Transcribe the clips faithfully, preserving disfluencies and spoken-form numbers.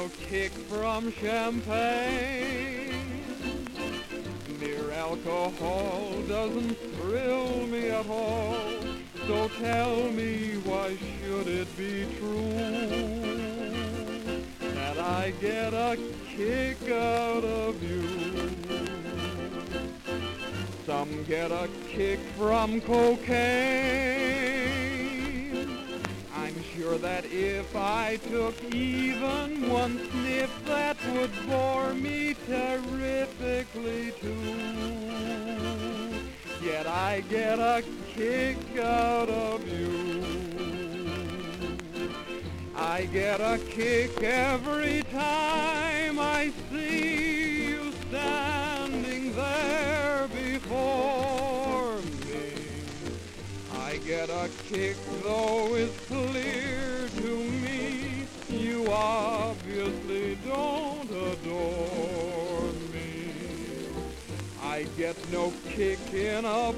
no kick from champagne. Mere alcohol doesn't thrill me at all. So tell me, why should it be true that I get a kick out of you? Some get a kick from cocaine. I'm sure that if I took even one sniff, that would bore me terrifically too. Yet I get a kick out of you. I get a kick every time I see you standing there before me. I get a kick, though it's clear to me you obviously don't adore me. I get no kick in a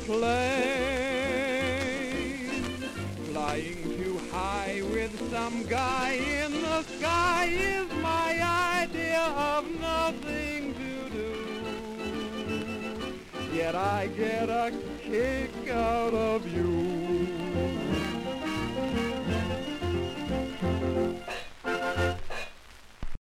plane, flying too high with some guy in the sky is my idea of nothing to do. Yet I get a kick out of you.